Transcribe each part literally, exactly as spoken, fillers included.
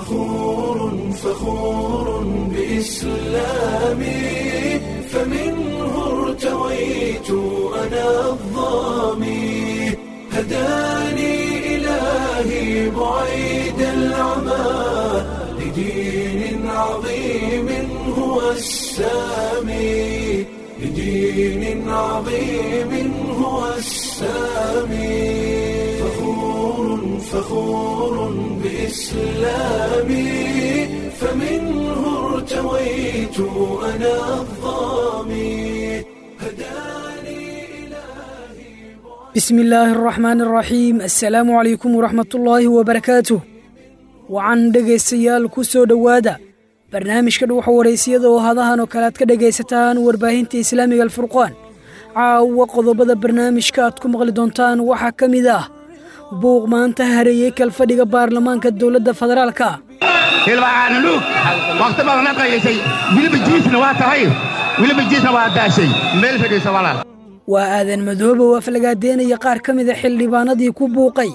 فخور فخور بإسلامي فمنه ارتويت أنا الضامي هداني إلهي بعيد العمى لدين عظيم هو السامي لدين عظيم هو السامي فخور فخور بإسلامي فمنه ارتويت أنا الضامي هداني إلهي بسم الله الرحمن الرحيم السلام عليكم ورحمة الله وبركاته وعن dhegaystayaal ku soo dhawaada barnaamijka dhuuxa wareysiyada oo hadahan oo kale aad ka dhagaysataan warbaahinta islaamiga alfurqaan caawa qodobada barnaamijka aad ku maqli doontaan waxaa ka mid ah buuq maanta hareeyay kalfadhiga baarlamaanka dowladda federaalka hilbaan luug waqti badan la qaysay wiliba jiisna waa tahay wiliba jiisna waa daashay meel fadhiisa walaal waa aadan madoobe oo aflagaadeynaya qaar ka mid ah xildhibaanadii ku buuqay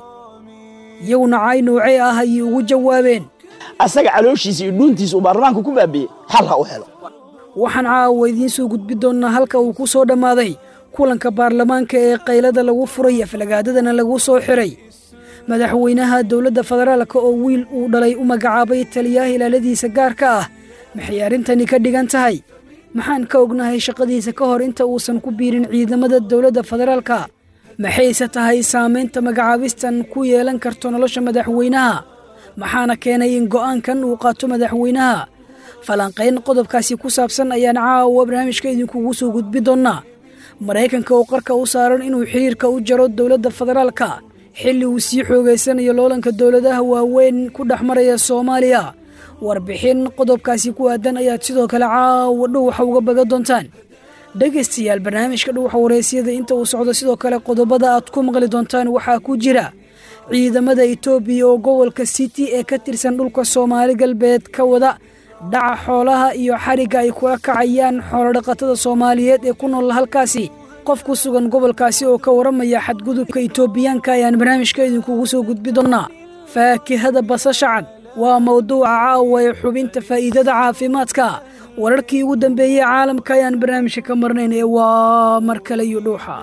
iyaguna cay noocee ah ay ugu jawaabeen asaga calooshiisa iyo dhuuntiisa uu baarlamaanka ku baabiye xal ha u helo waxaan caawa idiin soo gudbi doonaa halka uu ku soo dhammaaday kulanka baarlamaanka ee qaylada lagu furay aflagaadadana lagu soo xiray madaxweynaha dowladda federaalka oo wiil uu dhalay u magacaabay taliyaha ilaaladiisa gaarka ah maxay arrintani ka dhigan tahay maxaan ka ognahay shaqadiisa ka hor inta uusan ku biirin ciidamada dowladda federaalka maxayse tahay saamaynta magacaabistan ku yeelan karto nolosha madaxweynaha maxaana keenay in go'aankan uu qaato madaxweynaha falanqayn qodobkaasi ku saabsan ayaan caawa barnaamijka idinkugu soo gudbi doonnaa maraykanka oo qarka u saaran inuu xiriirka u jaro dowladda federaalka xilli uu sii xoogaysanayo loolanka dowladaha waaweyn ku dhex maraya soomaaliya warbixin qodobkaasi ku aadan ayaad sidoo kale caawa dhuuxa uga baga doontaan dhegaystayaal barnaamijka dhuuxa wareysiyada inta uu socdo sidoo kale qodobada aad ku maqli doontaan waxaa ku jira ciidamada etoobiya oo gobolka city ee ka tirsan dhulka soomaali galbeed ka wada dhaca xoolaha iyo xarigga ay kula kacayaan xoolodhaqatada soomaaliyeed ee ku nool halkaasi qof ku sugan gobolkaasi oo ka waramaya xadgudubka etoobiyaanka ayaan barnaamijka idinkugu soo gudbi doonnaa faakihada basasha cad waa mawduuca caawa ee xubinta faa'iidada caafimaadka wararkii ugu dambeeyey caalamka ayaan barnaamijka ka marnayn ee waa mar kale iyo dhuuxa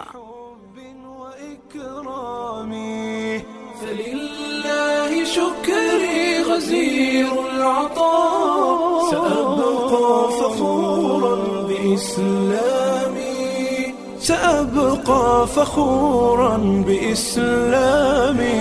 فلله شكري غزير العطاء سأبقى فخورا بإسلامي سأبقى فخورا بإسلامي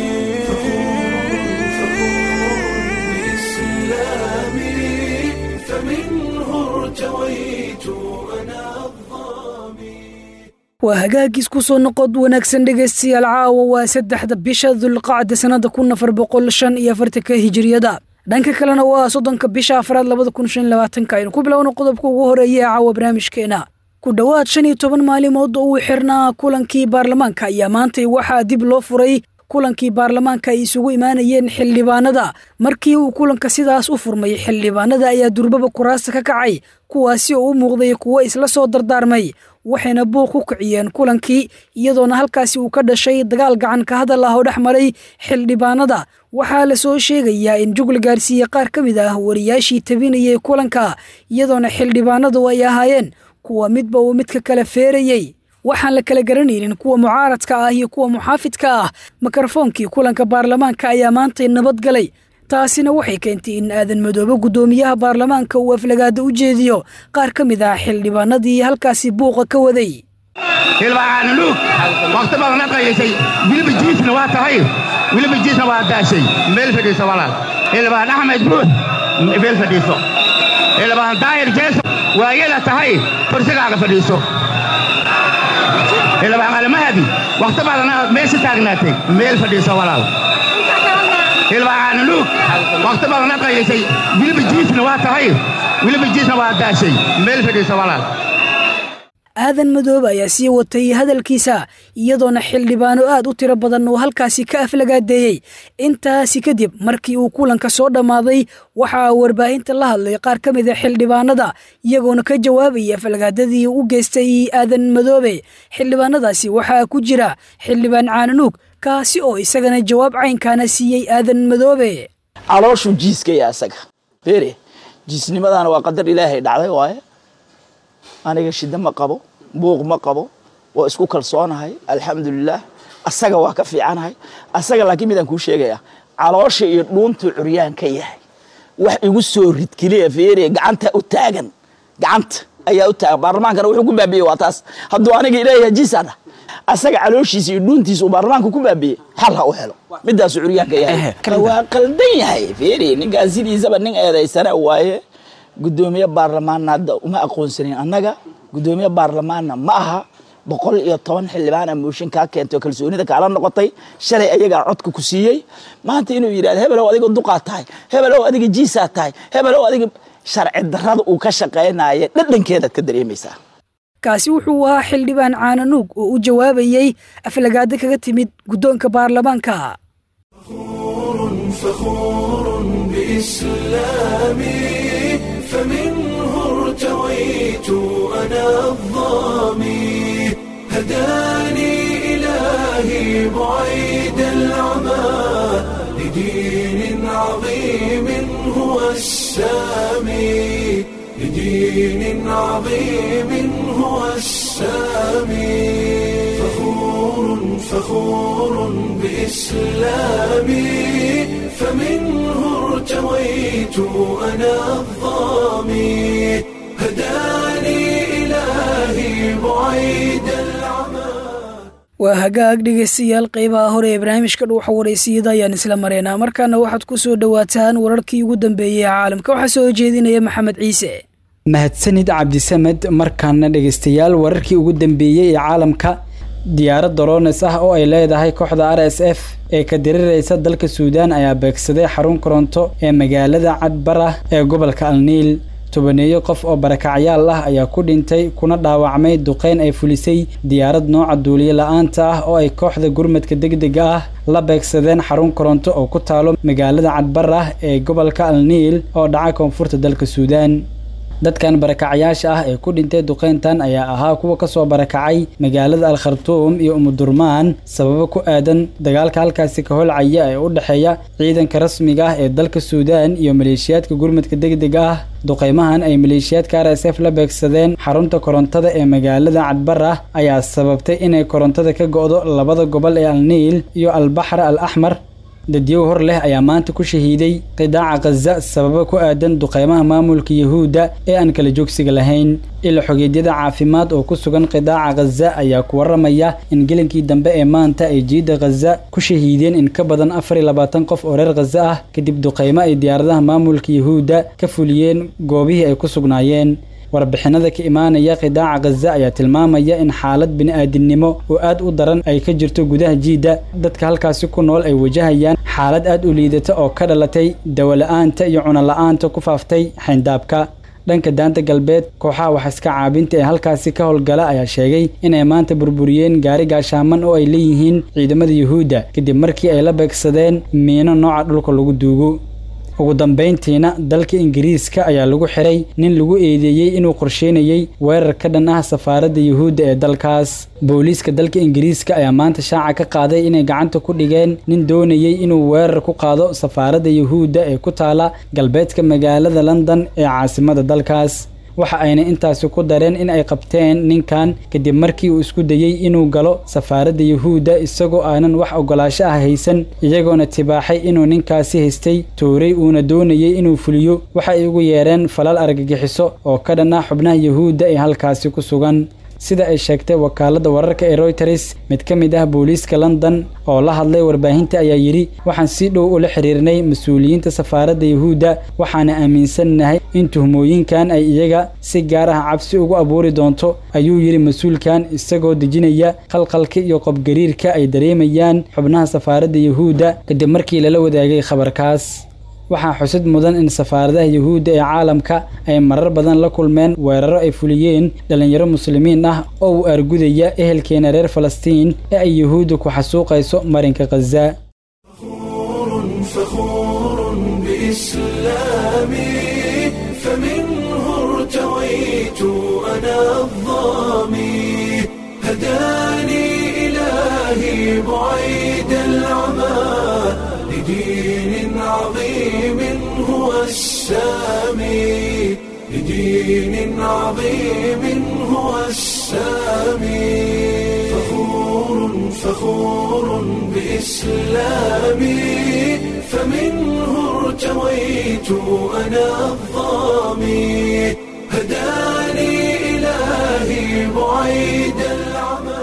فمنه ارتويت أنا الضامي waa hagaagis ku soo noqod wanaagsan dhegaystayaal caawa waa saddexda bisha dulqacda sannada kun afar boqol shan iyo afartanka hijiriyada dhanka kalena waa soddonka bisha afraad labada kun shan iyo labaatanka aynu ku bilowno qodobka ugu horeeya ee caawa barnaamijkeena ku dhowaad shan iyo toban maalimood oo uu xirnaa kulankii baarlamaanka ayaa maantay waxaa dib loo furay kulankii baarlamaanka ay isugu imaanayeen xildhibaanada markii uu kulanka sidaas u furmay xildhibaanada ayaa durbaba kuraasta ka kacay kuwaasi oo u muuqday kuwo isla soo dardaarmay waxayna buuq ku kiciyeen kulankii iyadoona halkaasi uu ka dhashay dagaal gacan ka hadal ah oo dhex maray xildhibaanada waxaa la soo sheegayaa in jugla gaarsiiye qaar ka mid ah wariyaashii tabinayay kulanka iyadoona xildhibaanadu ay ahaayeen kuwa midba uu midka kale feerayey waxaan la kala garanaynin kuwa mucaaradka ah iyo kuwa muxaafidka ah mikrofoonkii kulanka baarlamaanka ayaa maantay nabad galay taasina waxay keentay in aadan madoobe guddoomiyaha baarlamaanka uu aflagaada u jeediyo qaar ka mid ah xildhibaanadii halkaasi buuqa ka waday hilbaan luug waqti badan la qaysay wiliba jiisna waa tahay wiliba jiisna waa daashay meel fadhiisa walaal hilbaan axmed buux meel fadhiiso hilbaan daahir jeeso waa yela tahay kursigaaga fadhiiso hilbaan almahadi waqti badan meesha taagnaatay meel fadhiiso walaal hilbaan luug waqti badan la qaysay wiliba jiisna waa tahay wiliba jiisna waa daashay meel fadhiiso walaal aadan madoobe ayaa sii watay hadalkiisa iyadoona xildhibaano aad u tiro badan oo halkaasi ka aflagaadeeyey intaasi kadib markii uu kulanka soo dhammaaday waxaa warbaahinta la hadlay qaar ka mid a xildhibaanada iyagoona ka jawaabaya aflagaadadii u geystay aadan madoobe xildhibaanadaasi waxaa ku jira xildhibaan caananuug kaasi oo isagana jawaab caynkaana siiyey aadan madoobe calooshu jiiska yaa asaga beere jiisnimadana waa qadar ilaahay dhacday waaye aniga shida ma qabo buuq ma qabo waa isku kalsoonahay alxamdulillaah asaga waa ka fiicanahay asaga laakiin midaan kuu sheegaya caloosha iyo dhuuntu curyaan ka yahay wax igu soo ridkiliya feere gacanta u taagan gacanta ayaa u taagan baarlamaankana wuxuu ku baabiyey waa taas hadduu aniga ilaahay jiisana asaga calooshiisa iyo dhuuntiisa uu baarlamaanka ku baabiyey xal ha u helo midaas curyaanka yahay waa qaldan yahay feere ninkaas sidiisaba nin eedaysana waaye gudoomiye baarlamaanna hadda uma aqoonsanin annaga gudoomiye baarlamaanna ma aha boqol iyo toban xildhibaan mooshin ka keentay kalsoonida kala noqotay shalay ayaga codka ku siiyay maanta inuu yiraahdo hebel oo adiga duqaa tahay hebel oo adiga jiisa tahay hebel oo adiga sharci darrada uu ka shaqeynaayo dhadhankeeda ka dareemaysaa kaasi wuxuu ahaa xildhibaan Caananuug oo u jawaabayay aflagaada kaga timid gudoonka baarlamaanka فخور بإسلامي فمنه ارتويت أنا الظامي هداني إلهي بعيد العمى لدين عظيم هو السامي لدين عظيم هو السامي فخور فخور بإسلامي فمنه ارتويت أنا الظامي هداني إلهي بعيد العمى waa hagaag dhegeystayaal qaybaha hore ee barnaamijka dhuuxa wareysiyada ayaan isla mareynaa markaana waxaad ku soo dhawaataan wararkii ugu dambeeyay ee caalamka waxaa soo jeedinaya maxamed ciise mahadsanid cabdisamed markaana dhegeystayaal wararkii ugu dambeeyay ee caalamka diyaarad drones ah oo ay leedahay kooxda R S F ee ka diriraysa dalka Suudaan ayaa beegsaday xarun koronto ee magaalada Cadbara ee gobolka Al-Niil tobaneeyo qof oo barakacyaal ah ayaa ku dhintay kuna dhaawacmay duqeyn ay fulisay diyaarad nooca duuliye la'aanta ah oo ay kooxda gurmadka degdega ah la beegsadeen xarun koronto oo ku taalo magaalada Cadbara ee gobolka Al-Niil oo dhaca koonfurta dalka Suudaan dadkan barakacyaasha ah ee ku dhintay duqeyntan ayaa ahaa kuwa ka soo barakacay magaalada Al-Khartoum iyo Umudurmaan sababo ku aadan dagaalka halkaasi ka holcaya ee u dhaxeeya ciidanka rasmiga ah ee dalka Suudaan iyo maleeshiyaadka gurmadka degdega ah duqeymahan ay maleeshiyaadka R S F la beegsadeen xarunta korontada ee magaalada Cadbara ayaa sababtay inay korontada ka go'do labada gobol ee Al-Niil iyo Al-Bahr Al-Ahmar dadyo hor leh ayaa maanta ku shahiiday qidaaca Gaza sababo ku aadan duqeymaha maamulka Yahuuda ee aan kala joogsiga lahayn ila xogeedyada caafimaad oo ku sugan qidaaca Gaza ayaa ku waramaya in gelinkii dambe ee maanta ay jiida Gaza ku shahiideen in ka badan afar iyo labaatan qof oo reer Gaza ah kadib duqeymo ay diyaaradaha maamulka Yahuuda ka fuliyeen goobihii ay ku sugnaayeen warbixinada ka imaanaya qidaaca Gaza ayaa tilmaamaya in xaalad bini'aadinimo oo aad u daran ay ka jirto gudaha jiida dadka halkaasi ku nool ay wajahayaan xaalad aad u liidata oo ka dhalatay dawla'aanta iyo cunno la'aanta ku faaftay xindaabka dhanka daanta galbeed kooxaha wax iska caabinta ee halkaasi ka howlgala ayaa sheegay inay maanta burburiyeen gaari gaashaaman oo ay leeyihiin ciidamada Yahuuda kadib markii ay la beegsadeen miino nooca dhulka lagu duugo ugu dambeyntiina dalka Ingiriiska ayaa lagu xiray nin lagu eedeeyay inuu qorsheynayay weerar ka dhan ah safaaradda Yahuuda ee dalkaas booliiska dalka Ingiriiska ayaa maanta shaaca ka qaaday inay gacanta ku dhigeen nin doonayay inuu weerar ku qaado safaaradda Yahuuda ee ku taala galbeedka magaalada London ee caasimadda dalkaas waxa ayna intaasi ku dareen in ay qabteen ninkan kadib markii uu isku dayay inuu galo safaaradda Yahuuda isagoo aanan wax ogolaansho ah haysan iyagoona tibaaxay inuu ninkaasi haystay tooray uuna doonayay inuu fuliyo waxa ay ugu yeereen falal argagixiso oo ka dhan ah xubnaha Yahuuda ee halkaasi ku sugan sida ay sheegtay wakaaladda wararka ee Reuters mid ka mid ah booliiska London oo la hadlay warbaahinta ayaa yiri waxaan si dhow ula xiriirnay mas'uuliyiinta safaaradda Yahuuda waxaana aaminsanahay in tuhmooyinkan ay iyaga si gaar ah cabsi ugu abuuri doonto ayuu yiri mas'uulkan isagoo dejinaya qalqalka iyo qobgariirka ay dareemayaan xubnaha safaaradda Yahuuda kadib markii la wadaagay khabarkaas waxaa xusid mudan in safaaradaha Yahuuda ee caalamka ay marar badan la kulmeen weeraro ay fuliyeen dhalinyaro muslimiin ah oo u argudaya ehelkeena reer Falastiin ee ay Yahuudu ku xasuuqayso marinka Gaza فخور بإسلامي فمنه ارتويت أنا الظامي هداني إلهي بعيد العمى لدين عظيم هو السامي لدين عظيم هو السامي فخور فخور بإسلامي فمنه ارتويت أنا الظامي هداني إلهي بعيد العمى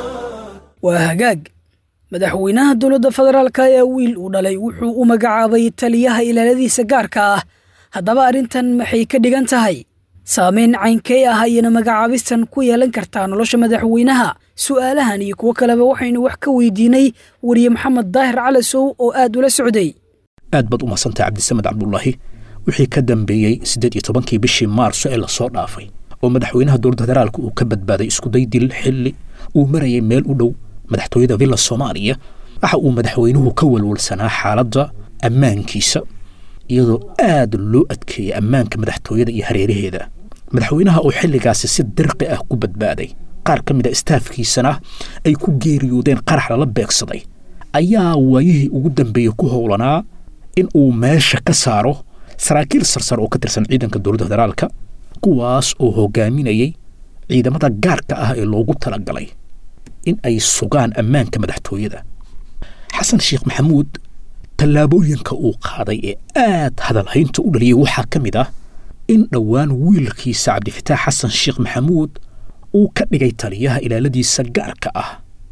وهجاج madaxweynaha dowladda federaalka ayaa wiil uu dhalay wuxuu u magacaabay taliyaha ilaaladiisa gaarka ah haddaba arrintan maxay ka dhigan tahay saameyn caynkee ah ayayna magacaabistan ku yeelan kartaa nolosha madaxweynaha su'aalahan iyo kuwo kaleba waxaynu wax ka weydiinay wariye maxamed daahir calasow oo aad ula socday aad baad u mahadsantahay cabdisamed cabdullaahi wixii ka dambeeyey siddeed iyo tobankii bishii maarso ee lasoo dhaafay oo madaxweynaha dowladda federaalka uu ka badbaaday iskuday dil xilli uu marayay meel u dhow madaxtooyada villa Soomaaliya waxa uu madaxweynuhu ka walwalsanaa xaaladda ammaankiisa iyadoo aad loo adkeeyay ammaanka madaxtooyada iyo hareeraheeda madaxweynaha oo xilligaasi si dirqi ah ku badbaaday qaar ka mid ah staafkiisana ay ku geeriyoodeen qarax la beegsaday ayaa waayihii ugu dambeeyay ku howlanaa in uu meesha ka saaro saraakiil sarsar oo ka tirsan ciidanka dowladda federaalka kuwaas oo hogaaminayay ciidamada gaarka ah ee loogu talagalay in ay sugaan ammaanka madaxtooyada xasan sheekh maxamuud tallaabooyinka uu qaaday ee aad hadalhaynta u dhaliyay waxaa ka mid ah in dhowaan wiilkiisa cabdifataax xasan sheekh maxamuud uu ka dhigay taliyaha ilaaladiisa gaarka ah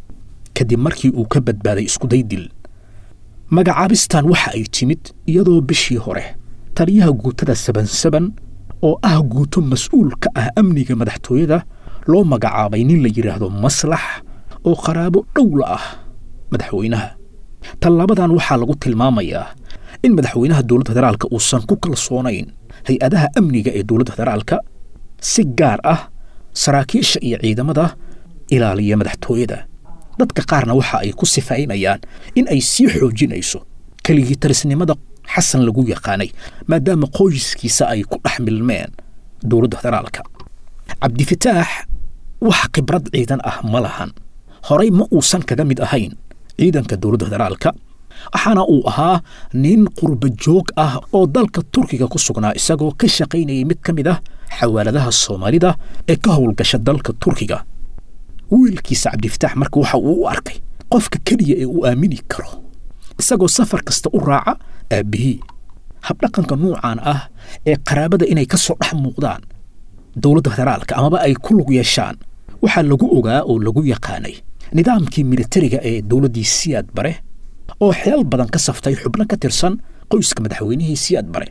kadib markii uu ka badbaaday iskuday dil magacaabistan waxa ay timid iyadoo bishii hore taliyaha guutada saban saban oo ah guuto mas'uul ka ah amniga madaxtooyada loo magacaabay nin la yiraahdo maslax oo qaraabo dhow la ah madaxweynaha tallabadan waxaa lagu tilmaamayaa in madaxweynaha dowladda federaalka uusan ku kalsoonayn hay-adaha amniga ee dowladda federaalka si gaar ah saraakiisha iyo ciidamada ilaaliya madaxtooyada dadka qaarna waxa ay ku sifaynayaan in ay sii xoojinayso keligii talisnimada xasan lagu yaqaanay maadaama qoyskiisa ay ku dhex milmeen dowladda federaalka cabdifataax wax khibrad ciidan ah ma lahan horey ma uusan kaga mid ahayn ciidanka dowladda federaalka waxaana uu ahaa nin qurba joog ah oo dalka turkiga ku sugnaa isagoo ka shaqaynayay mid ka mid ah xawaaladaha soomaalida ee ka howlgasha dalka turkiga wiilkiisa cabdifataax marka waxa uu u arkay qofka keliya ee uu aamini karo isagoo safar kasta u raaca aabbihii habdhaqanka nuucan ah ee qaraabada inay ka soo dhex muuqdaan dowladda federaalka amaba ay ku lug yeeshaan waxaa lagu ogaa oo lagu yaqaanay nidaamkii militariga ee dowladdii siyaad bare oo xeel badan ka saftay xubno ka tirsan qoyska madaxweynihii siyaad bare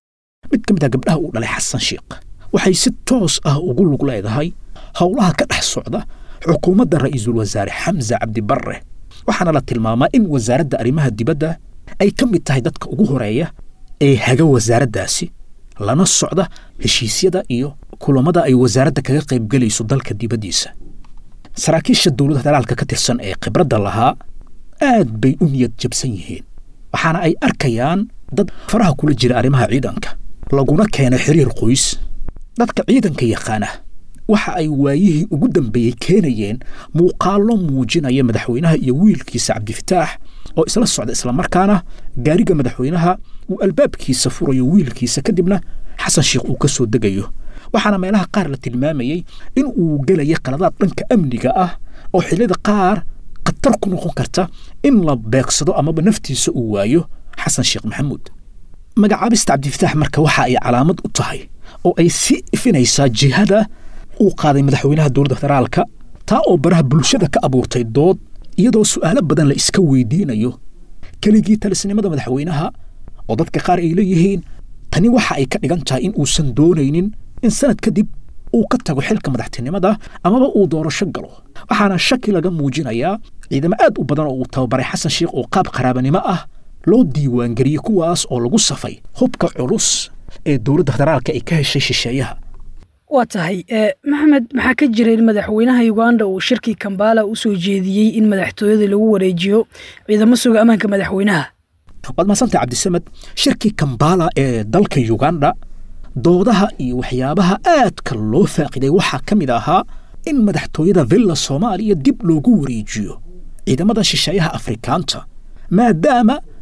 mid ka mid ah gabdhaha uu dhalay xasan sheekh waxay si toos ah ugu lug leedahay howlaha ka dhex socda xukuumadda ra'iisul wasaare xamse cabdi barre waxaana la tilmaamaa in wasaaradda arrimaha dibadda ay ka mid tahay dadka ugu horeeya ee haga wasaaraddaasi lana socda heshiisyada iyo kulamada ay wasaaradda kaga qaybgelayso dalka dibaddiisa saraakiisha dowladda federaalka ka tirsan ee khibradda lahaa aad bay u niyad jabsan yihiin waxaana ay arkayaan dad faraha kula jira arrimaha ciidanka laguna keenay xiriir qoys dadka ciidanka yaqaana waxa ay waayihii ugu dambeeyey keenayeen muuqaallo muujinaya madaxweynaha iyo wiilkiisa cabdifataax oo isla socda islamarkaana gaariga madaxweynaha uu albaabkiisa furayo wiilkiisa kadibna xasan sheekh uu ka soo degayo waxaana meelaha qaar la tilmaamayey in uu gelaya qaladaad dhanka amniga ah oo xilliyada qaar khatar ku noqon karta in la beegsado amaba naftiisa uu waayo xasan sheekh maxamuud magacaabista cabdifataax marka waxa ay calaamad u tahay oo ay sii ifinaysaa jihada uu qaaday madaxweynaha dowladda federaalka taa oo baraha bulshada ka abuurtay dood iyadoo su'aalo badan la iska weydiinayo keligii talisnimada madaxweynaha oo dadka qaar ay leeyihiin tani waxa ay ka dhigan tahay in uusan doonaynin in sanad kadib uu ka tago xilka madaxtinimada amaba uu doorasho galo waxaana shaki laga muujinayaa ciidamo aad u badan oo uu tababaray xasan sheekh oo qaab qaraabanimo ah loo diiwaangeliyey kuwaas oo lagu safay hubka culus ee dowladda federaalka ay ka heshay shisheeyaha waa tahay maxamed maxaa ka jira in madaxweynaha uganda uu shirkii kambala u soo jeediyey in madaxtooyada lagu wareejiyo ciidamo suga ammaanka madaxweynaha waad mahadsantahay cabdisamed shirkii kambala ee dalka uganda doodaha iyo waxyaabaha aadka loo faaqiday waxaa ka mid ahaa in madaxtooyada villa Soomaaliya dib loogu wareejiyo ciidamada shisheeyaha Afrikaanta maadaama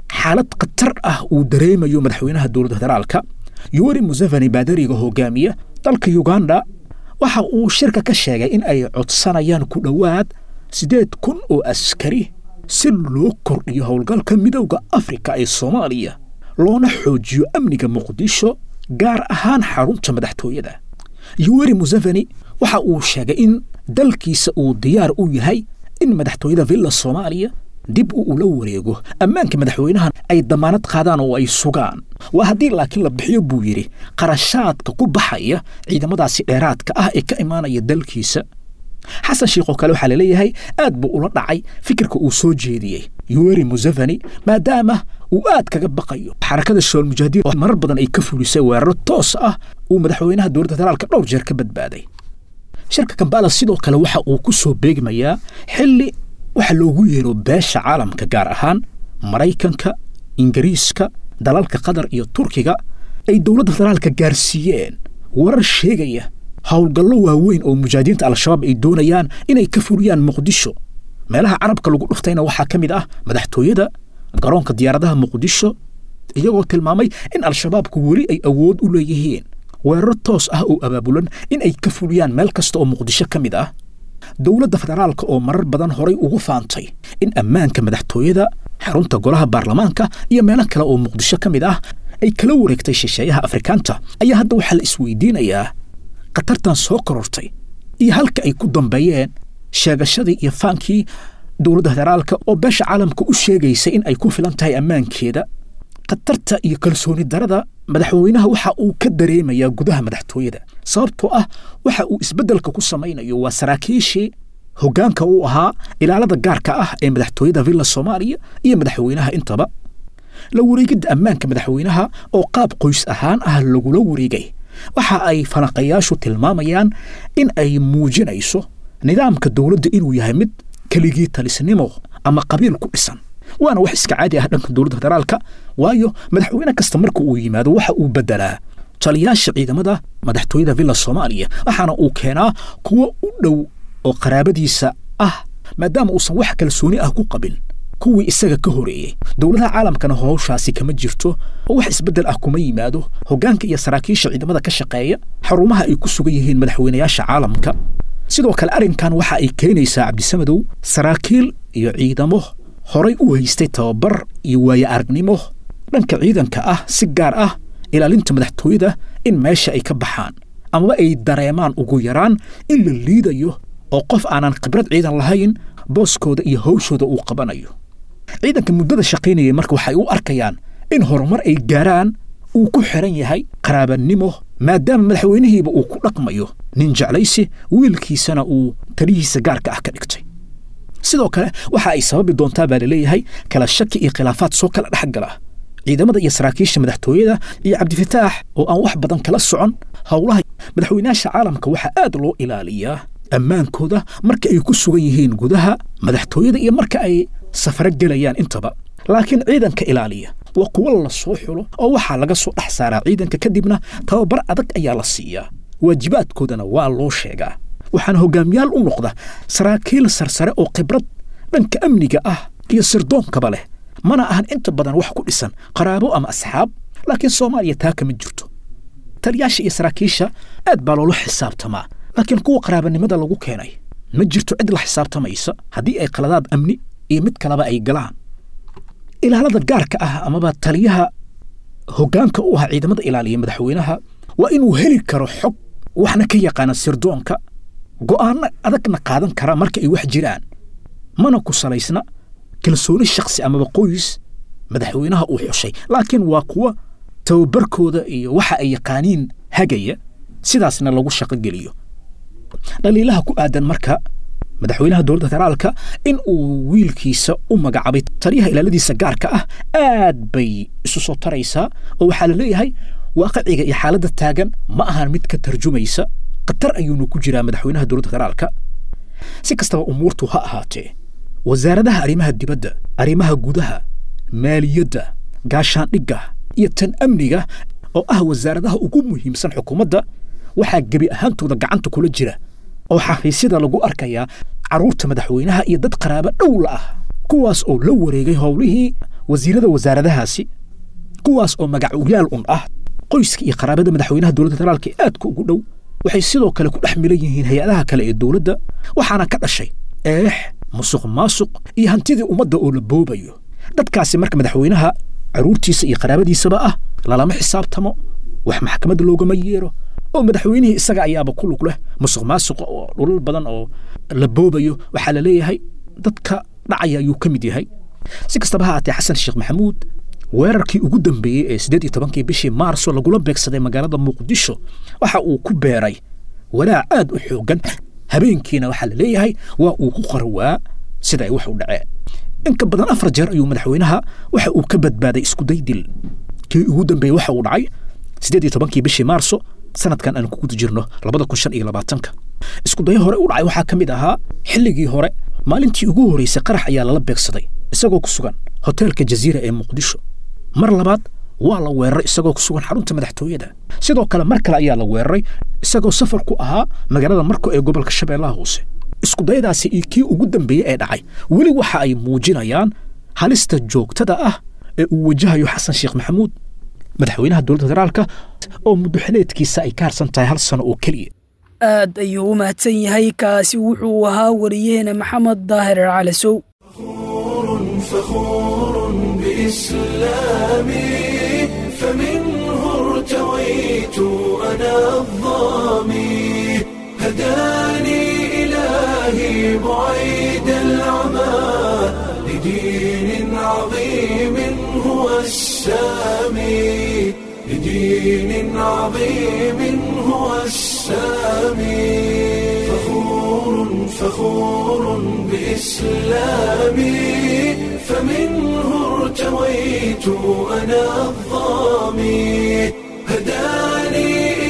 xaalad khatar ah uu dareemayo madaxweynaha dowladda federaalka Yoweri Museveni baadariga hogaamiya dalka Uganda waxa uu shirka ka sheegay in ay codsanayaan ku dhawaad sideed kun oo askari si loo kordhiyo howlgalka midowga Afrika ee Soomaaliya loona xoojiyo amniga Muqdisho gaar ahaan xarunta madaxtooyada. Yoweri Museveni waxa uu sheegay in dalkiisa uu diyaar u yahay in madaxtooyada Villa Soomaaliya dib u ula wareego ammaanka madaxweynaha ay damaanad qaadaan oo ay sugaan. Waa haddii laakiin la bixiyo buu yiri qarashaadka ku baxaya ciidamadaasi dheeraadka ah ee ka imaanaya dalkiisa. xasan sheekh oo kale waxa la leeyahay aad buu ula dhacay fikirka uu soo jeediyay Yoweri Museveni maadaama uu aad kaga baqayo xarakada Shabaab Mujaahidiin oo marar badan ay ka fulisay weeraro toos ah uu madaxweynaha dowladda federaalka dhowr jeer ka badbaaday. shirka Kampala sidoo kale waxa uu ku soo beegmayaa xilli waxa loogu yeero beesha caalamka gaar ahaan Mareykanka, Ingiriiska, dalalka Qatar iyo Turkiga ay dowladda federaalka gaarsiiyeen warar sheegaya howlgallo waaweyn oo mujaahidiinta al-shabaab ay doonayaan inay ka furiyaan Muqdisho. meelaha carabka lagu dhuftayna waxaa ka mid ah madaxtooyada, garoonka diyaaradaha Muqdisho, iyagoo tilmaamay in al-shabaabku weli ay awood u leeyihiin weerar toos ah oo abaabulan in ay ka furiyaan meel kasta oo Muqdisho ka mid ah. dowladda federaalka oo marar badan horay ugu faantay in ammaanka madaxtooyada, xarunta golaha baarlamaanka iyo meelo kale oo Muqdisho ka mid ah ay kala wareegtay shisheeyaha Afrikaanta ayaa hadda waxaa la isweydiinayaa qatartan soo korortay iyo halka ay ku dambeeyeen sheegashadii iyo faankii dowladda federaalka oo beesha caalamka u sheegaysay in ay ku filan tahay ammaankeeda. qatarta iyo kalsooni darada madaxweynaha waxa uu ka dareemayaa gudaha madaxtooyada sababtoo ah waxa uu isbeddelka ku samaynayo waa saraakiishii hoggaanka uu ahaa ilaalada gaarka ah ee madaxtooyada Villa Soomaaliya iyo madaxweynaha intaba. la wareegidda ammaanka madaxweynaha oo qaab qoys ahaan ah lagula wareegay waxa ay falanqayaashu tilmaamayaan in ay muujinayso nidaamka dowladda inuu yahay mid keligii talisnimo ama qabiil ku dhisan. waana wax iska caadi ah dhanka dowladda federaalka waayo madaxweyne kasta marka uu yimaado waxa uu bedelaa taliyaasha ciidamada madaxtooyada Villa Soomaaliya waxaana uu keenaa kuwa u dhow oo qaraabadiisa ah maadaama uusan wax kalsooni ah ku qabin kuwii isaga ka horeeyay. dowladaha caalamkana howshaasi kama jirto oo wax isbedel ah kuma yimaado hoggaanka iyo saraakiisha ciidamada ka shaqeeya xarumaha ay ku sugan yihiin madaxweynayaasha caalamka. sidoo kale arrinkan waxa ay keenaysaa Cabdisamadow saraakiil iyo ciidamo horay u haystay tababar iyo waayo aragnimo dhanka ciidanka ah si gaar ah ilaalinta madaxtooyada in meesha ay ka baxaan ama ay dareemaan ugu yaraan in la liidayo oo qof aanan khibrad ciidan lahayn booskooda iyo hawshooda uu qabanayo. ciidanka muddada shaqaynayay marka waxay u arkayaan in horumar ay gaaraan uu ku xiran yahay qaraabanimo maadaama madaxweynihiiba uu ku dhaqmayo nin jeclaysi wiilkiisana uu talihiisa gaarka ah ka dhigtay. sidoo kale waxa ay sababi doontaa baa laleeyahay kala shaki iyo khilaafaad soo kala dhex gala ciidamada iyo saraakiisha madaxtooyada iyo Cabdifataax oo aan wax badan kala socon howlaha madaxweynaha caalamka waxa aad loo ilaaliyaa ammaankooda marka ay ku sugan yihiin gudaha madaxtooyada iyo marka ay safar galayaan intaba. laakiin ciidanka ilaaliya waa kuwa la soo xulo oo waxa laga soo dhex saaraa ciidanka kadibna tababar adag ayaa la siiyaa waajibaadkoodana waa loo sheegaa. waxaan hogaamiyaal u noqda saraakiil sarsare oo khibrad dhanka amniga ah iyo sirdoonkaba leh mana ahan inta badan wax ku dhisan qaraabo ama asxaab laakiin Soomaaliya taa kama jirto. taliyaasha iyo saraakiisha aad baa loo xisaabtamaa laakiin kuwa qaraabanimada lagu keenay ma jirto cid la xisaabtamaysa haddii ay qaladaad amni iyo mid kaleba ay galaan. ilaalada gaarka ah amaba taliyaha hoggaanka u ah ciidamada ilaaliya madaxweynaha waa inuu heli karo xog waxna ka yaqaan sirdoonka go'aano adagna qaadan kara marka ay wax jiraan mana ku salaysna kalsooni shakhsi amaba qoys madaxweynaha uu xushay laakiin waa kuwa tababarkooda iyo waxa ay yaqaaniin hagaya sidaasna lagu shaqo geliyo. dhaliilaha ku aadan marka madaxweynaha dowladda federaalka in uu wiilkiisa u magacaabay taliyaha ilaaladiisa gaarka ah aad bay isu soo taraysaa oo waxaa la leeyahay waaqiciga iyo xaaladda taagan ma ahan mid ka tarjumaysa qatar ayuuna ku jiraa madaxweynaha dowladda federaalka. si kastaba umuurtu ha ahaatee wasaaradaha arrimaha dibadda, arrimaha gudaha, maaliyadda, gaashaandhigga iyo tan amniga oo ah wasaaradaha ugu muhiimsan xukuumadda waxaa gebi ahaantooda gacanta kula jira oo xafiisyada lagu arkayaa carruurta madaxweynaha iyo dad qaraabo dhow la ah kuwaas oo la wareegay howlihii wasiirada wasaaradahaasi kuwaas oo magacuyaal un ah qoyska iyo qaraabada madaxweynaha dowladda federaalka ee aadka ugu dhow waxay sidoo kale ku dhex milan yihiin hay-adaha kale ee dowladda waxaana ka dhashay eex musuq maasuq iyo hantidii ummadda oo la boobayo dadkaasi marka madaxweynaha caruurtiisa iyo qaraabadiisaba ah lalama xisaabtamo wax maxkamadda loogama yeero oo madaxweynihii isaga ayaaba ku lug leh musuq maasuq oo dhulal badan oo la boobayo waxaa la leeyahay dadka dhacaya ayuu ka mid yahay si kastaba ha aatee xasan sheekh maxamuud weerarkii ugu dambeeyey ee siddeed iyo tobankii bishii maarso lagula beegsaday magaalada muqdisho waxa uu ku beeray walaac aad u xoogan habeenkiina waxaa la leeyahay waa uu ku qarwaa sida ay wax u dhaceen inka badan afar jeer ayuu madaxweynaha waxa uu ka badbaaday isku daydil kii ugu dambeeyey waxa uu dhacay siddeed iyo tobankii bishii maarso sanadkan aan ku guda jirno labada kun shan iyo labaatanka isku dayo hore u dhacay waxaa ka mid ahaa xilligii hore maalintii ugu horeysay qarax ayaa lala beegsaday isagoo ku sugan hoteelka jaziira ee muqdisho mar labaad waa la weeraray isagoo ku sugan xarunta madaxtooyada sidoo kale mar kale ayaa la weeraray isagoo safar ku ahaa magaalada marko ee gobolka shabeellaha hoose isku dayadaasi iyo kii ugu dambeeyey ee dhacay weli waxa ay muujinayaan halista joogtada ah ee uu wajahayo xasan sheekh maxamuud madaxweynaha dowladda federaalka oo muddoxileedkiisa ay ka harsan tahay hal sano oo keliya aad ayuu u mahadsan yahay kaasi wuxuu ahaa wariyaheena maxamed daahir calasow فخور بإسلامي فمنه ارتويت أنا الظامي هداني إلهي بعيد العمى لدين عظيم هو السامي لدين عظيم هو السامي فخور فخور بإسلامي فمنه ارتويت أنا الظامي هداني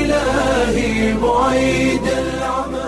إلهي بعيد العمى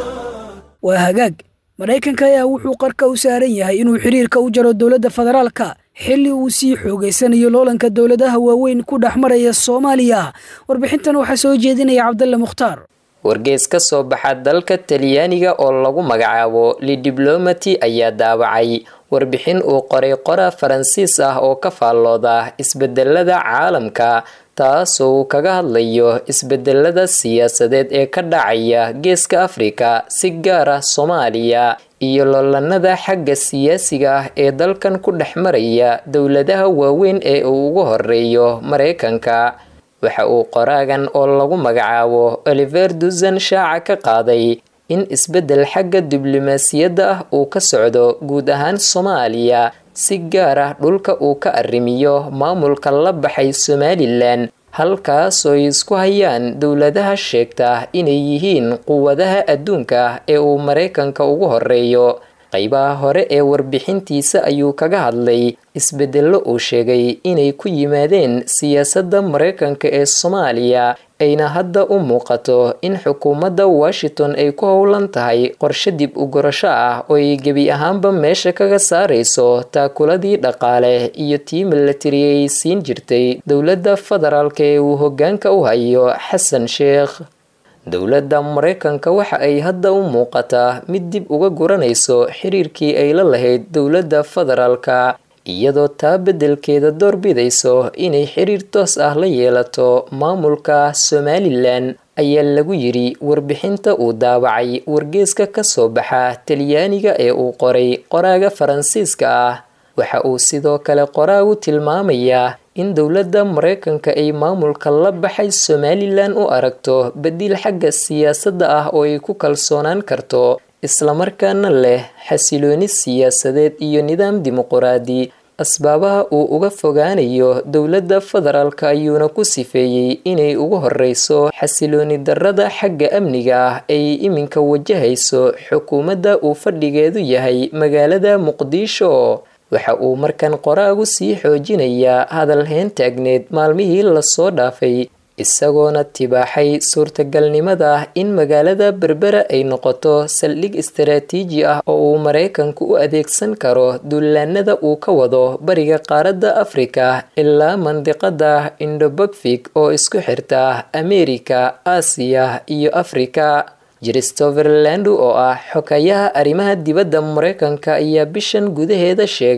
وهجاج maraykanka ayaa wuxuu qarka u saaran yahay inuu xiriirka u jaro dowladda federaalka xilli uu sii xoogaysanayo loolanka dowladaha waaweyn ku dhex maraya Soomaaliya warbixintan waxaa soo jeedinaya Cabdulla Mukhtaar wargeys ka soo baxa dalka Talyaaniga oo lagu magacaabo Le Diplomate ayaa daawacay warbixin uu qoray qora Faransiis ah oo ka faallooda isbedelada caalamka taasoo kaga hadlayo isbedelada siyaasadeed ee ka dhacaya geeska Afrika si gaar ah Soomaaliya iyo loolanada xagga siyaasiga ah ee dalkan ku dhex maraya dowladaha waaweyn ee ugu horeeyo Mareykanka waxa uu qoraagan oo lagu magacaabo Oliver Duzan shaaca ka qaaday in isbedel xagga diblomaasiyadda ah uu ka socdo guud ahaan Soomaaliya si gaar ah dhulka uu ka arrimiyo maamulka la baxay Somaliland halkaas oo isku hayaan dowladaha sheegta inay yihiin quwadaha adduunka ee uu Mareykanka ugu horeeyo qaybaha hore ee warbixintiisa ayuu kaga hadlay isbedello uu sheegay inay ku yimaadeen siyaasadda Mareykanka ee Soomaaliya ayna hadda u muuqato in xukuumadda Washington ay ku howlan tahay qorshe dib u gurasho ah oo ay gebi ahaanba meesha kaga saarayso taakuladii dhaqaale iyo tii military ay siin jirtay dowladda federaalka ee uu hoggaanka u hayo Xasan Sheekh dowladda Mareykanka waxa ay hadda u muuqataa mid dib uga guranayso xiriirkii ay la lahayd dowladda federaalka iyadoo taa bedelkeeda doorbidayso inay xiriir toos ah la yeelato maamulka Somaliland ayaa lagu yiri warbixinta uu daawacay wargeyska ka soo baxa Talyaaniga ee uu qoray qoraaga Faransiiska ah waxa uu sidoo kale qoraagu tilmaamayaa in dowladda Mareykanka ay maamulka la baxay Somaliland u aragto bedel xagga siyaasadda ah oo ay ku kalsoonaan karto isla markaana leh xasilooni siyaasadeed iyo nidaam dimuqraadi asbaabaha uu uga fogaanayo dowladda federaalka ayuuna ku sifeeyay inay ugu horeyso xasilooni darrada xagga amniga ah ay iminka wajahayso xukuumadda uu fadhigeedu yahay magaalada Muqdisho waxa uu markan qoraagu sii xoojinayaa hadal heen taagneed maalmihii la soo dhaafay isagoona tibaaxay suurtagalnimada in magaalada Berbera ay noqoto saldhig istiraatiiji ah oo uu Mareykanku u adeegsan karo duulaanada uu ka wado bariga qaaradda Afrika ilaa mandiqada Indo-Pacific oo isku xirta Ameerika, Aasiya iyo Afrika Christopher Landu oo ah xogayaha arrimaha dibadda Mareykanka ayaa bishan gudaheeda sheegay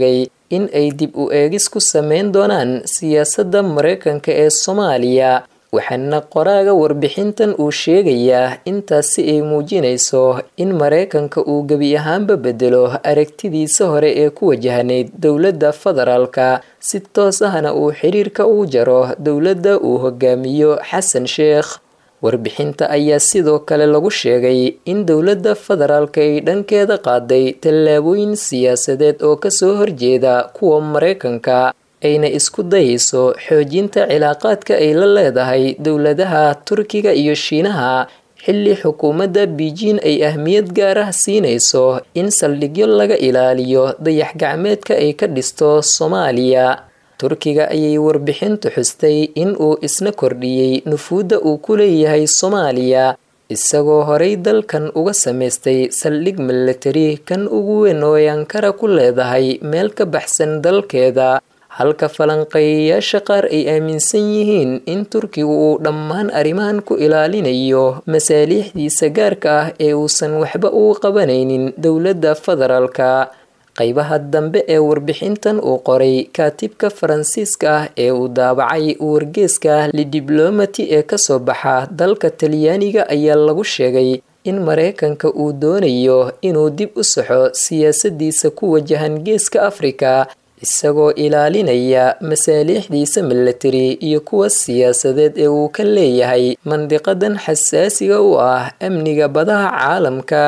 in ay dib u eegis ku sameyn doonaan siyaasadda Mareykanka ee Soomaaliya. waxaana qoraaga warbixintan uu sheegayaa intaasi ay muujinayso in Mareykanka uu gebi ahaanba bedelo aragtidiisa hore ee ku wajahneyd dowladda federaalka, si toos ahna uu xiriirka u jaro dowladda uu hogaamiyo Xasan Sheekh. warbixinta ayaa sidoo kale lagu sheegay in dowladda federaalka ay dhankeeda qaaday tallaabooyin siyaasadeed oo kasoo horjeeda kuwa Mareykanka, ayna isku dayayso xoojinta cilaaqaadka ay la leedahay dowladaha Turkiga iyo Shiinaha, xilli xukuumadda Beijing ay ahmiyad gaar ah siinayso in saldhigyo laga ilaaliyo dayax gacmeedka ay ka dhisto Soomaaliya. Turkiga ayay warbixintu xustay in uu isna kordhiyey nufuudda uu ku leeyahay Soomaaliya, isagoo horey dalkan uga samaystay saldhig military kan ugu weyn oo Ankara ku leedahay meel ka baxsan dalkeeda, halka falanqeeyayaasha qaar ay aaminsan yihiin in Turkigu uu dhammaan arrimahan ku ilaalinayo masaaliixdiisa gaarka ah ee uusan waxba u qabanaynin dowladda federaalka. qaybaha dambe ee warbixintan uu qoray kaatibka Faransiiska ah ee uu daabacay wargeyska Le Diplomate ee kasoo baxa dalka Talyaaniga ayaa lagu sheegay in Mareykanka uu doonayo inuu dib u saxo siyaasadiisa ku wajahan geeska Afrika, isagoo ilaalinaya masaaliixdiisa military iyo kuwa siyaasadeed ee uu ka leeyahay mandiqadan xasaasiga u ah amniga badaha caalamka.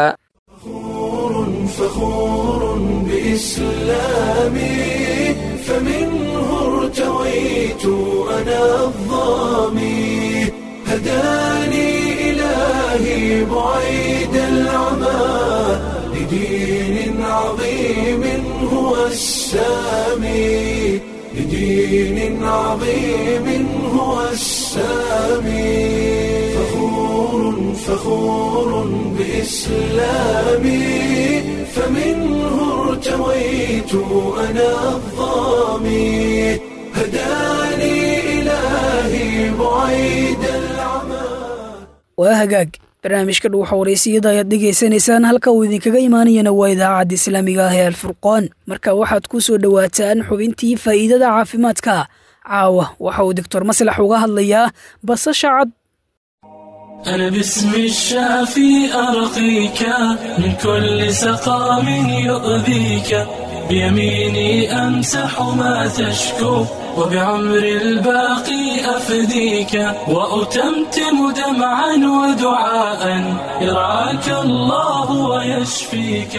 إسلامي فمنه ارتويت أنا الظامي هداني إلهي بعيد العمى لدين عظيم هو السامي لدين عظيم هو السامي فخور فخور بإسلامي فمنه ارتويت أنا الظامي هداني إلهي بعيد العمى. وهجاج barnaamijka dhuuxa wareysiyada ayaad dhegaysanaysaan, halka uu idinkaga imaanayana waa idaacadda islaamiga ah ee alfurqaan. marka waxaad ku soo dhawaataan xubintii faa'iidada caafimaadka. caawa waxa uu doctor maslax uga hadlayaa basasha cad. أنا باسم الشافي أرقيك من كل سقام يؤذيك، بيميني أمسح ما تشكو وبعمر الباقي أفديك، وأتمتم دمعا ودعاء يرعاك الله ويشفيك،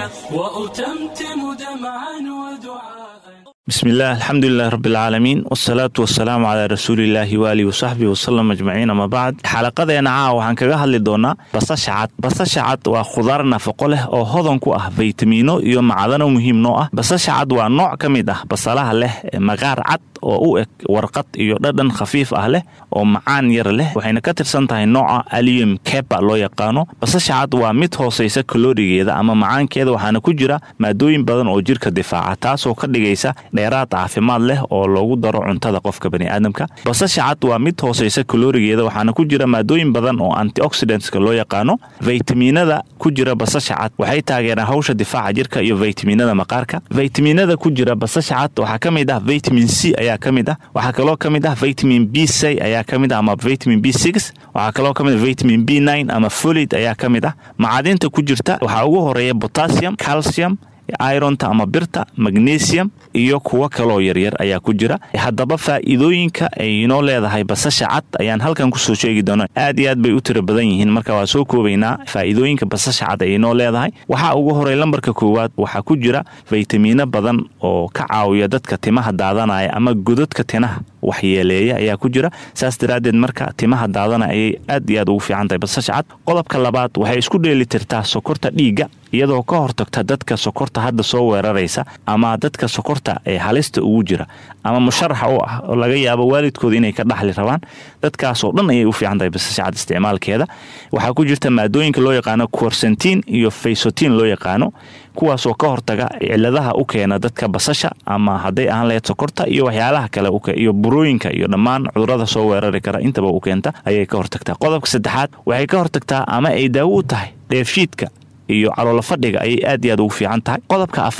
وأتمتم دمعا ودعاء. بسم الله الحمد لله رب العالمين والصلاة والسلام على رسول الله وآله وصحبه وسلم أجمعين. أما بعد حلقتنا caawa waxaan kaga hadli doonaa basasha cad. basasha cad waa khudaar nafaqo leh oo hodan ku ah faytamiino iyo macdano muhiim noo ah. basasha cad waa nooc ka mid ah basalaha leh maqaar cad oo u eg warqad iyo dhadhan khafiif ah leh oo macaan yar leh, waxayna ka tirsan tahay nooca allium kepa loo yaqaano. basasha cad waa mid hooseysa kaloorigeeda ama macaankeeda, waxaana ku jira maadooyin badan oo jirka difaaca, taasoo ka dhigaysa dheeraad caafimaad leh oo loogu daro cuntada qofka bani'aadamka. basasha cad waa mid hooseysa kaloorigeeda, waxaana ku jira maadooyin badan oo antioxidantska loo yaqaano. faytamiinada ku jira basasha cad waxay taageeraan hawsha difaaca jirka iyo faytamiinada maqaarka. faytamiinada ku jira basasha cad waxaa ka mid ah vitamin C ayaa ka mid ah, waxaa kaloo ka mid ah vitamin B C ayaa ka mid ah ama vitamin B six, waxaa kaloo ka mid ah vitamin B nine ama folate ayaa ka mid ah. macdinta ku jirta waxaa ugu horeeya potassium, calcium, ironta ama birta, magnesium iyo kuwa kaloo yaryar ayaa ku jira. haddaba faa'iidooyinka ay inoo leedahay basasha cad ayaan halkan kusoo sheegi doonaa. aad iyo aad bay u tiro badan yihiin, marka waa soo koobaynaa faa'iidooyinka basasha cad ay inoo leedahay. waxaa ugu horey lambarka koowaad waxaa ku jira faytamiino badan oo ka caawiya dadka timaha daadanaya ama godadka tinaha waxyeeleeya ayaa ku jira. saas daraaddeed marka timaha daadana ayay aad iyo aad ugu fiican tahay basasha cad. qodobka labaad waxay isku dheeli tirtaa sokorta dhiigga, iyadoo ka hortagta dadka sokorta hadda soo weeraraysa ama dadka sokorta ee halista ugu jira ama musharaxa u ah oo laga yaabo waalidkooda inay ka dhaxli rabaan. dadkaasoo dhan ayay u fiican tahay basasha cad isticmaalkeeda. waxaa ku jirta maadooyinka loo yaqaano quercetin iyo physotin loo yaqaano, kuwaasoo ka hortaga ciladaha u keena dadka basasha ama hadday ahaan lahayd sokorta iyo waxyaalaha kale iyo burooyinka iyo dhammaan cudurada soo weerari kara intaba u keenta ayay ka hortagtaa. qodobka saddexaad waxay ka hortagtaa ama ay daawo u tahay dheefshiidka iyo caloolo fadhiga ayay aad iyo aad ugu fiican tahay. qodobka afaraad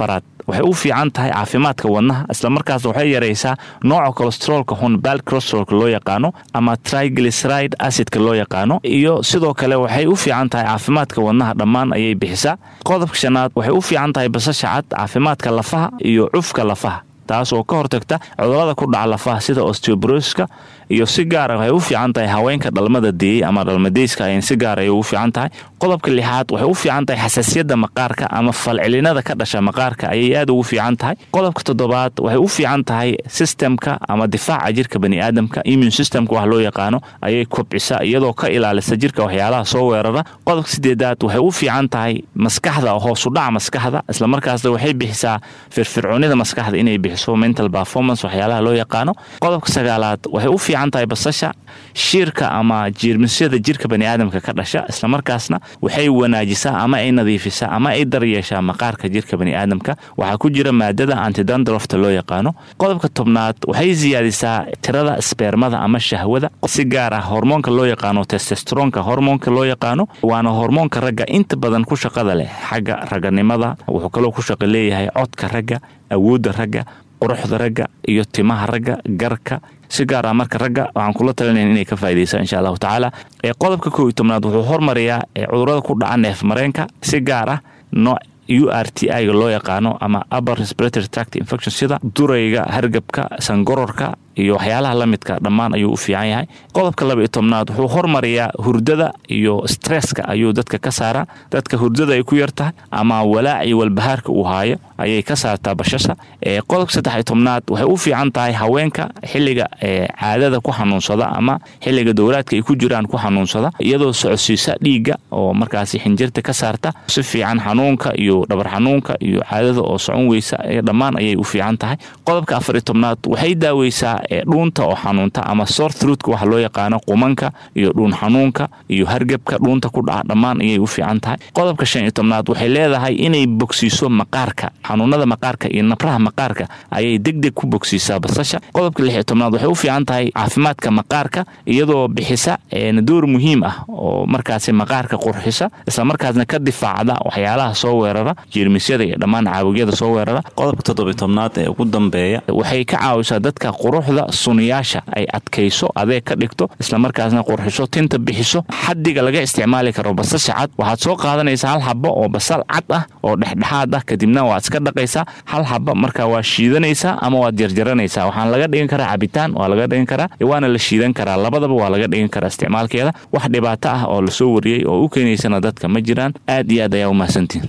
waxay u fiican tahay caafimaadka wadnaha isla markaas waxay yareysaa nooca cholesterolka xun bad cholesterolka loo yaqaano ama triglyceride acidka loo yaqaano iyo sidoo kale waxay u fiican tahay caafimaadka wadnaha dhammaan ayay bixisaa qodobka shanaad waxay u fiican tahay basasha cad caafimaadka lafaha iyo cufka lafaha taas oo ka hortagta cudurrada ku dhaca lafaha sida osteoporosis-ka iyo si gaar ah waxay u fiican tahay haweenka dhalmada deeyay ama dhalmadeyska ay si gaar ah u fiican tahay qodobka lixaad waxay u fiican tahay xasaasiyadda maqaarka ama falcelinada ka dhasha maqaarka ayay aad ugu fiican tahay qodobka toddobaad waxay u fiican tahay systemka ama difaaca jirka bani'aadamka immune systemka wax loo yaqaano ayay kobcisaa iyadoo ka ilaalisa jirka waxyaalaha soo weerara qodobka sideedaad waxay u fiican tahay maskaxda hoos u dhaca maskaxda isla markaasna waxay bixisaa firfircoonida maskaxda inay bixiso mental performance waxyaalaha loo yaqaano qodobka sagaalaad waxay u fiican tahay basasha shiirka ama jeermisyada jirka bani'aadamka ka dhasha isla markaasna waxay wanaajisaa ama ay nadiifisaa ama ay daryeeshaa maqaarka jirka bani'aadamka waxaa ku jira maadada antidandrofta loo yaqaano qodobka tobnaad waxay siyaadisaa tirada spermada ama shahwada si gaar ah hormoonka loo yaqaano testosteronka hormoonka loo yaqaano waana hormoonka ragga inta badan ku shaqada leh xagga raganimada wuxuu kaloo ku shaqo leeyahay codka ragga awoodda ragga quruxda ragga iyo timaha ragga garka si gaar ah marka ragga waxaan kula talinayn inay ka faa'iideystaan insha Allah taala ee qodobka koob iyo tobnaad wuxuu hormariyaa cudurrada ku dhaca neef mareenka si gaar ah nooc U R T I ga loo yaqaano ama upper respiratory tract infection sida durayga hargabka sangororka iyo waxyaalaha la midka dhammaan ayuu u fiican yahay qodobka laba iyo tobnaad wuxuu hormariyaa hurdada iyo stresska ayuu dadka ka saaraa dadka hurdada ay ku yartahay ama walaac iyo walbahaarka uu haayo ayay ka saartaa bashasha ee qodobka saddex iyo tobnaad waxay u fiican tahay haweenka xilliga ee caadada ku xanuunsada ama xilliga dowlaadka ay ku jiraan ku xanuunsada iyadoo socodsiisa dhiigga oo markaasi xinjirta ka saarta si fiican xanuunka iyo dhabar xanuunka iyo caadada oo socon weysa ee dhammaan ayay u fiican tahay qodobka afar iyo tobnaad waxay daaweysaa ee dhuunta oo xanuunta ama sore throat waxa loo yaqaano qumanka iyo dhuun xanuunka iyo hargabka dhuunta ku dhaca dhammaan ayay u fiican tahay qodobka shan iyo tobnaad waxay leedahay inay bogsiiso maqaarka xanuunada maqaarka iyo nabraha maqaarka ayay degdeg ku bogsiisaa basasha qodobka lix iyo tobnaad waxay u fiican tahay caafimaadka maqaarka iyadoo bixisa door muhiim ah oo markaasi maqaarka qurxisa isla markaasna ka difaacda waxyaalaha soo weerara jeermisyada iyo dhammaan caabugyada soo weerara qodobka toddoba iyo tobnaad ee ugu dambeeya waxay ka caawisaa dadka quruxda sunniyaasha ay adkayso adeeg ka dhigto isla markaasna qurxiso tinta bixiso xaddiga laga isticmaali karo basasha cad waxaad soo qaadanaysaa hal xabbo oo basal cad ah oo dhexdhexaad ah kadibna waad iska dhaqaysaa hal xabbo markaa waa shiidanaysaa ama waad jarjaranaysaa waxaan laga dhigan karaa cabitaan waa laga dhigan karaa waana la shiidan karaa labadaba waa laga dhigan karaa isticmaalkeeda wax dhibaato ah oo lasoo wariyey oo u keenaysana dadka ma jiraan aad iyo aad ayaa u mahadsantihin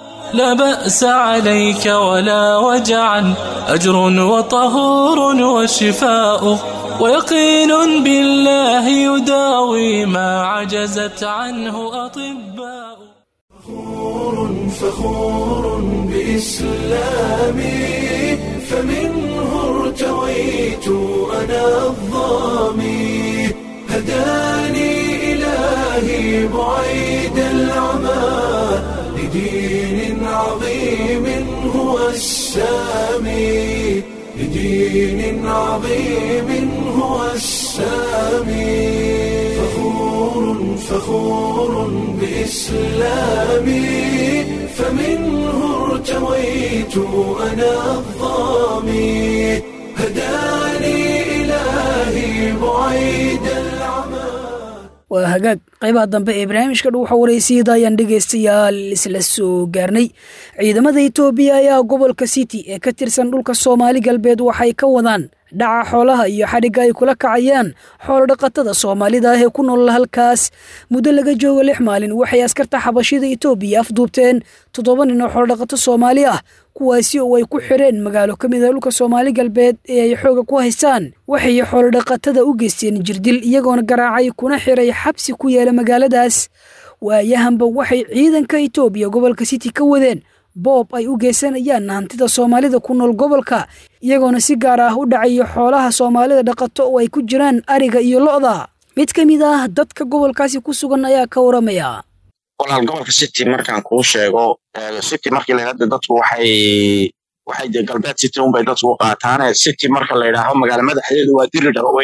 لا بأس عليك ولا وجعا أجر وطهور وشفاء ويقين بالله يداوي ما عجزت عنه أطباء فخور فخور بإسلامي فمنه ارتويت أنا الظامي هداني إلهي بعيد العمى لدين عظيم هو السامي لدين عظيم هو السامي فخور فخور بإسلامي فمنه ارتويت أنا الظامي هداني إلهي بعيد العمى waa hagaag qaybaha dambe ee barnaamijka dhuuxa waraysiida ayaan dhegaystayaal isla soo gaarnay ciidamada Itoobiya ayaa gobolka City ee ka tirsan dhulka Soomaali galbeed waxay ka wadaan dhaca xoolaha iyo xadhiga ay kula kacayaan xoolo dhaqatada Soomaalida ee ku nool halkaas muddo laga joogo lix maalin waxay askarta xabashida Itoobiya afduubteen toddoba nin oo xoolo dhaqato Soomaali ah kuwaasi oo ay ku xireen magaalo kamid ah dhulka Soomaali galbeed ee ay xooga ku haystaan waxay xoolo dhaqatada u geysteen jirdil iyagoona garaacay kuna xiray xabsi ku yaala magaaladaas waayahanba waxay ciidanka Itoobiya gobolka City ka wadeen boob ay u geysanayaan hantida Soomaalida ku nool gobolka iyagoona si gaar ah u dhacay xoolaha Soomaalida dhaqato oo ay ku jiraan ariga iyo lo'da mid kamid ah dadka gobolkaasi ku sugan ayaa ka waramaya walaal gobolka City markaan kuu sheego City markii la yiraahdo dadku waxay waxay galbeed City un bay dadku qaataan City marka la yiraahdo magaalada madaxdeedu waa Diridhaba weeyaan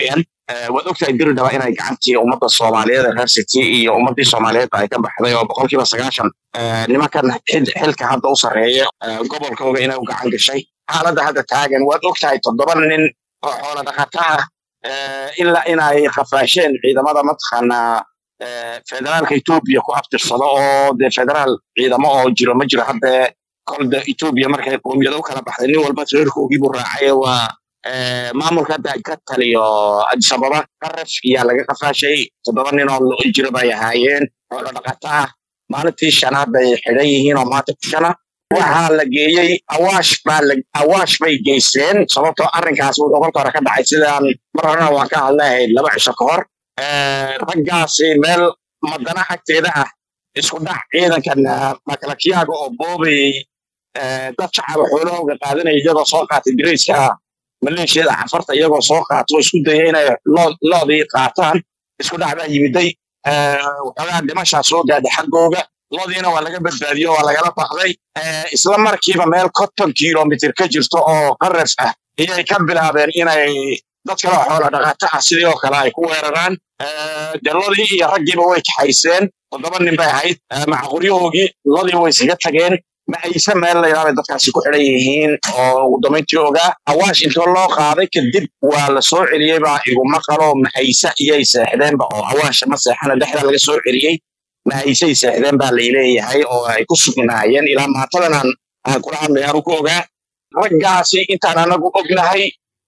waad ogtahay diridhaba inay gacantii ummadda soomaaliyeed reer city iyo ummaddii soomaaliyeed ay ka baxday oo boqolkiiba sagaashan nimankan xilka hadda u sarreeya gobolkooga inay u gacan gashay xaaladda hadda taagan waad ogtahay toddoba nin oo xoola dhaqata ah ilaa inay qafaasheen ciidamada mataqaanaa federaalka etoobiya ku abtirsado oo dee federaal ciidamo oo jiro ma jiro hadda kolda etoobiya markay qoomiyada u kala baxday nin walba reerkoogii buu raacay waa maamulka hadda ka taliyo Addis Ababa qaraf iyaa laga qafaashay toddoba nin oo loo jiro bay ahaayeen xoola dhaqata ah maalintii shanaad bay xidhan yihiin oo maanta shana waxaa la geeyey awaash baa awaash bay geysteen sababtoo arrinkaas uu gobolka hore ka dhacay sidaan mar horena waan ka hadlahay laba cisho ka hor raggaasi meel madana agteeda ah isku dhac ciidankan makalakiyaaga oo boobayey dad shacaba xoolahooga qaadanaya iyagoo soo qaatay dirayska maleeshiyada cafarta iyagoo soo qaato isku daya inay loodii qaataan isku dhac baa yimiday waxoogaa dhimashaa soo gaadhay xaggooga loodiina waa laga badbaadiyo waa lagala baxday isla markiiba meel konton kilomitir ka jirto oo qaraf ah iyay ka bilaabeen inay dad kale oo xoola dhaqato ah sidii oo kale ay ku weeraraan dee lodii iyo raggiiba way kaxayseen toddoba nin bay ahayd macaquryahoogii lodii way isaga tageen ma ayse meel la yidhahdo dadkaasi ku xidhan yihiin oo ugu dambayntii ogaa awaash intoo loo qaaday kadib waa la soo celiyey baa iguma qalo ma ayse iyay seexdeenba oo awaasha ma seexana dhexda laga soo celiyey ma aysay seexdeen baa layleeyahay oo ay ku sugnaayeen ilaa maantadan aan aan kula hadlay aanu ku ogaa raggaasi intaan anagu ognahay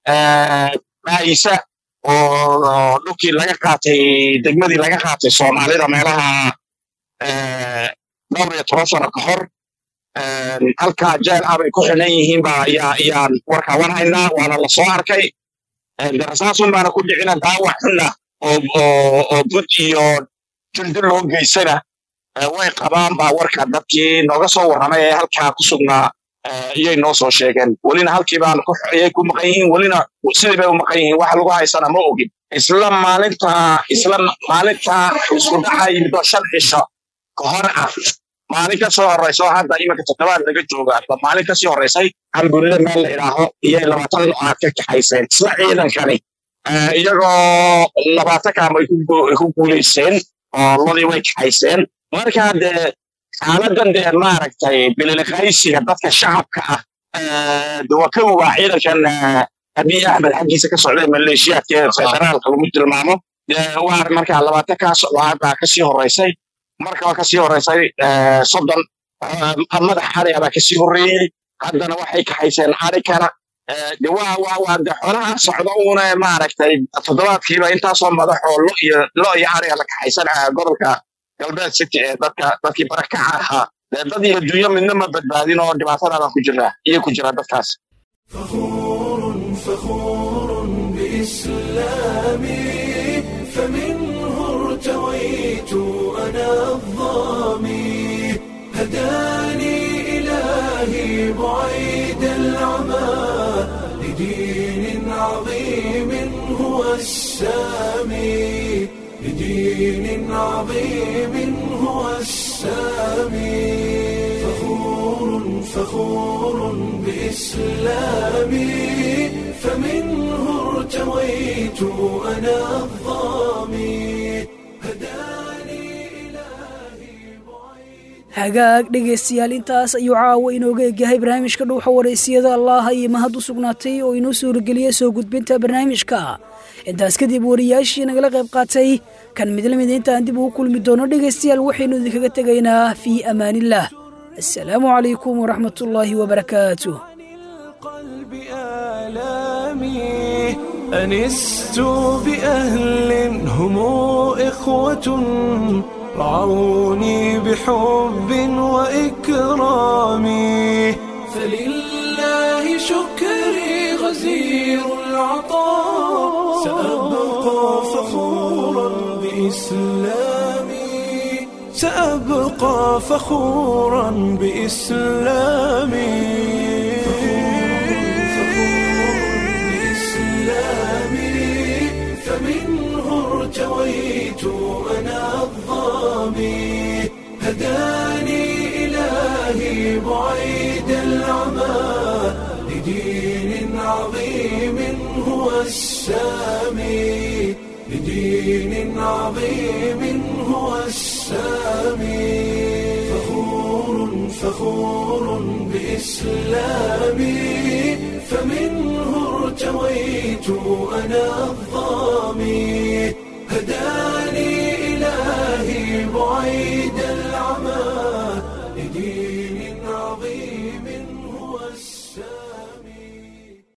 ma ayse oo dhulkii laga qaatay degmadii laga qaatay soomaalida meelaha dhowr iyo toban sano ka hor halkaa jeel ah bay ku xidhan yihiin baa ayaa ayaan warkaawan haynaa waana la soo arkay darasaasun baana ku dhicina daawac xunna oo oo bud iyo jildil loo geysana way qabaan baa warka dadkii nooga soo warramay ee halkaa ku sugnaa iyay noo soo sheegeen welina halkii baan ayay ku maqan yihiin welina sidii bay u maqan yihiin wax lagu haysana ma ogin isla maalinta isla maalinta isku dhacay midoo shan cisho ka hor ah maalin ka soo horreyso hadda iminka toddobaad laga joogaa ba maalin ka sii horreysay halgurida meel la idhaaho iyay labaatan aad ka kaxayseen isla ciidankani iyagoo labaatan kaama ay ku guulayseen oo lodii way kaxayseen markaa dee xaaladan dee maaragtay bililiqaysiga dadka shacabka ah de waa ka ogaa ciidankan abiy axmed xaggiisa ka socday maleeshiyaadka ee federaalka lagu tilmaamo waa markaa labaatan kaas oo hadda ka sii horreysay marka waa ka sii horreysay soddon madax ari baa ka sii horreeyey haddana waxay kaxayseen ari kale de waa waa waa de xoolaha socda uuna maaragtay toddobaadkiiba intaasoo madax oo lo iyo lo iyo ariga la kaxaysan gobolka galbeed city ee dadka dadkii barakaca ahaa dee dad iyo adduunyo midna ma badbaadin oo dhibaatadaabaan ku jiraa iyo ku jira dadkaas فخور فخور بإسلامي فمنه ارتويت أنا الظامي هداني إلهي بعيد العمى لدين عظيم هو السامي لدين عظيم هو السامي فخور فخور بإسلامي فمنه ارتويت أنا الظامي hagaag dhegaystayaal intaas ayuu caawa inooga egyahay barnaamijka dhuuxa wareysiyada allaha iyo mahad u sugnaatay oo inoo suurageliyay soo gudbinta barnaamijka intaas kadib wariyaashii nagala qayb qaatay kan mid lamid intaan dib ugu kulmi doono dhegaystayaal waxaynu idinkaga tegaynaa fii amaanillaah assalaamu calaykum waraxmatullaahi wabarakaatuh أنست بأهل هم إخوة رعوني بحب وإكرام فلله شكري غزير العطاء سأبقى فخورا بإسلامي سأبقى فخورا بإسلامي فمنه ارتويت أنا الظامي هداني إلهي بعيد العمى لدين عظيم هو السامي لدين عظيم هو السامي فخور فخور بإسلامي فمنه ارتويت أنا الظامي هداني إلهي بعيد العمى لدين